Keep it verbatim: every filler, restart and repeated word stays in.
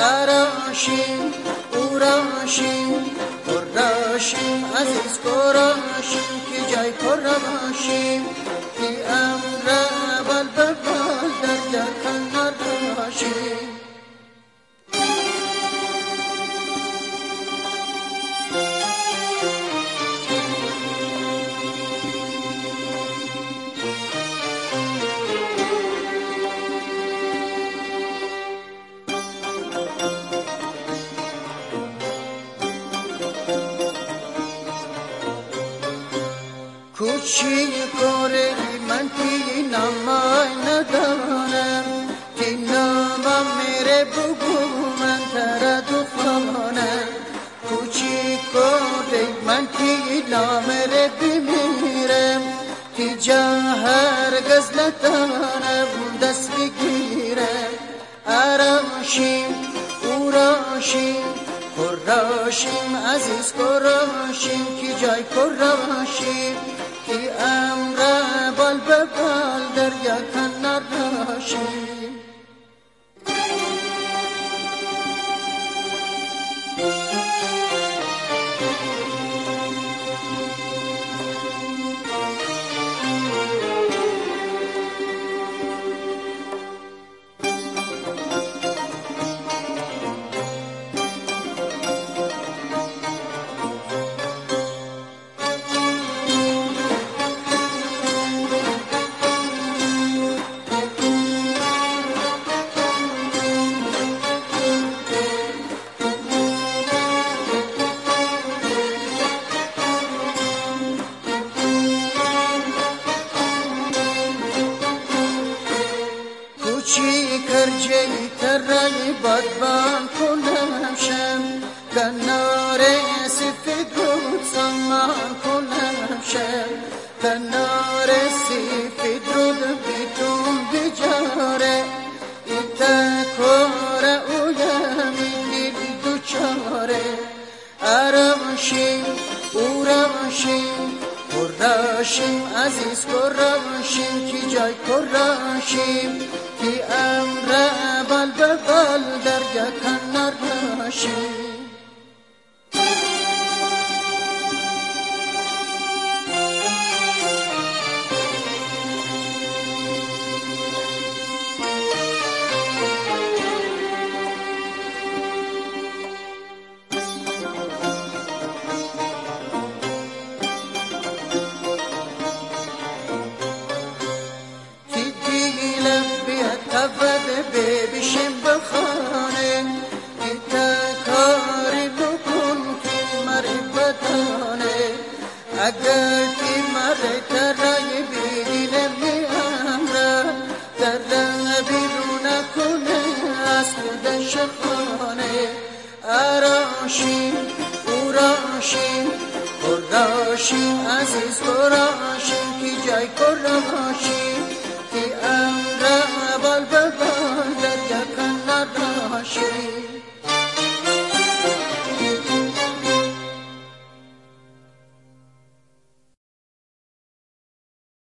اراشیم اوراشیم قراشیم عزیز قراشیم که جای قراشیم که امر بل بل در جکن راشیم کوچی کوری من تی نامای ندانم تی نامم میره بگو من تردفانم کوچی کوری من تی نامره بمیرم تی جا هرگز نتانم دست بگیرم اراشیم اوراشیم قراشیم عزیز قراشیم که جای قراشیم که امر بال به بال در یکن راشیم کوچی کرجی ترای بادبان کنم شم کنار سفید رود سامان کنم شم کنار سفید رود بیتون بجاره ایتا کاره اویمی دل دوچاره اراشیم اوراشیم قراشیم عزیز قراشیم که جای قراشیم که امر بل به بل در یکن راشیم ببیشیم بخانه ایتا کاری بکن که مری بدانه اگر که مری ترای بیدیل می امره در بیرون کنه از خودش خانه اراشیم اوراشیم قراشیم عزیز قراشیم که جای قراشیم که امر بال به بال در یکن راشیم